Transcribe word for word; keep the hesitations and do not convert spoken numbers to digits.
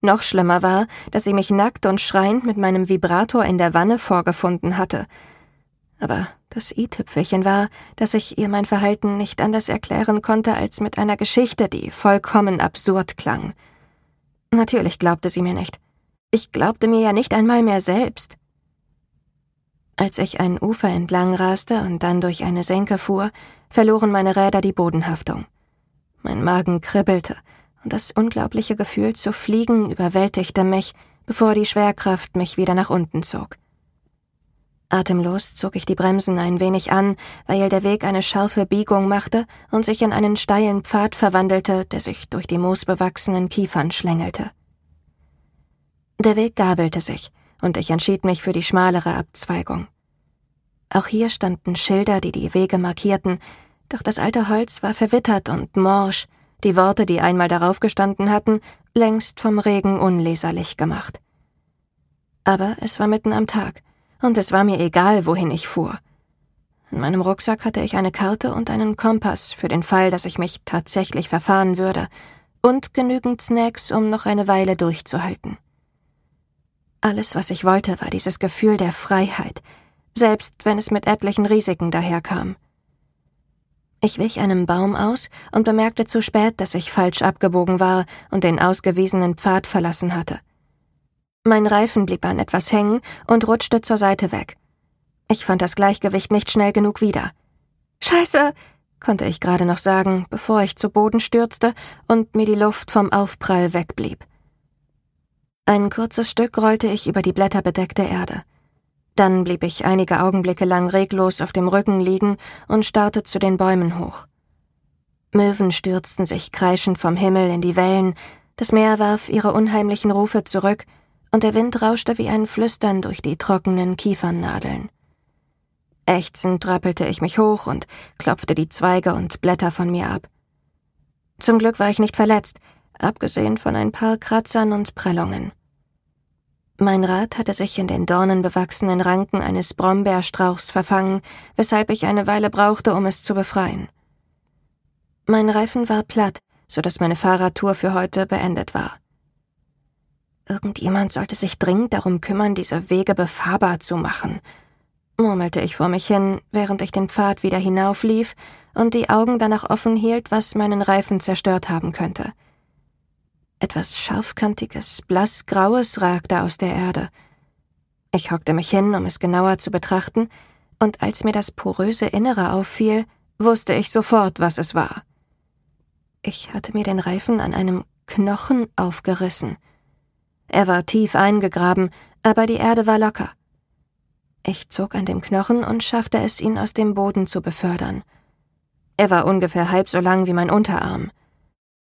Noch schlimmer war, dass sie mich nackt und schreiend mit meinem Vibrator in der Wanne vorgefunden hatte. Aber das i-Tüpfelchen war, dass ich ihr mein Verhalten nicht anders erklären konnte als mit einer Geschichte, die vollkommen absurd klang. Natürlich glaubte sie mir nicht. Ich glaubte mir ja nicht einmal mehr selbst. Als ich ein Ufer entlang raste und dann durch eine Senke fuhr, verloren meine Räder die Bodenhaftung. Mein Magen kribbelte und das unglaubliche Gefühl zu fliegen überwältigte mich, bevor die Schwerkraft mich wieder nach unten zog. Atemlos zog ich die Bremsen ein wenig an, weil der Weg eine scharfe Biegung machte und sich in einen steilen Pfad verwandelte, der sich durch die moosbewachsenen Kiefern schlängelte. Der Weg gabelte sich, und ich entschied mich für die schmalere Abzweigung. Auch hier standen Schilder, die die Wege markierten, doch das alte Holz war verwittert und morsch, die Worte, die einmal darauf gestanden hatten, längst vom Regen unleserlich gemacht. Aber es war mitten am Tag, und es war mir egal, wohin ich fuhr. In meinem Rucksack hatte ich eine Karte und einen Kompass für den Fall, dass ich mich tatsächlich verfahren würde, und genügend Snacks, um noch eine Weile durchzuhalten. Alles, was ich wollte, war dieses Gefühl der Freiheit, selbst wenn es mit etlichen Risiken daherkam. Ich wich einem Baum aus und bemerkte zu spät, dass ich falsch abgebogen war und den ausgewiesenen Pfad verlassen hatte. Mein Reifen blieb an etwas hängen und rutschte zur Seite weg. Ich fand das Gleichgewicht nicht schnell genug wieder. »Scheiße«, konnte ich gerade noch sagen, bevor ich zu Boden stürzte und mir die Luft vom Aufprall wegblieb. Ein kurzes Stück rollte ich über die blätterbedeckte Erde. Dann blieb ich einige Augenblicke lang reglos auf dem Rücken liegen und starrte zu den Bäumen hoch. Möwen stürzten sich kreischend vom Himmel in die Wellen, das Meer warf ihre unheimlichen Rufe zurück, und der Wind rauschte wie ein Flüstern durch die trockenen Kiefernnadeln. Ächzend rappelte ich mich hoch und klopfte die Zweige und Blätter von mir ab. Zum Glück war ich nicht verletzt, abgesehen von ein paar Kratzern und Prellungen. Mein Rad hatte sich in den dornenbewachsenen Ranken eines Brombeerstrauchs verfangen, weshalb ich eine Weile brauchte, um es zu befreien. Mein Reifen war platt, so dass meine Fahrradtour für heute beendet war. Irgendjemand sollte sich dringend darum kümmern, diese Wege befahrbar zu machen, murmelte ich vor mich hin, während ich den Pfad wieder hinauflief und die Augen danach offen hielt, was meinen Reifen zerstört haben könnte. Etwas Scharfkantiges, blassgraues ragte aus der Erde. Ich hockte mich hin, um es genauer zu betrachten, und als mir das poröse Innere auffiel, wusste ich sofort, was es war. Ich hatte mir den Reifen an einem Knochen aufgerissen. Er war tief eingegraben, aber die Erde war locker. Ich zog an dem Knochen und schaffte es, ihn aus dem Boden zu befördern. Er war ungefähr halb so lang wie mein Unterarm.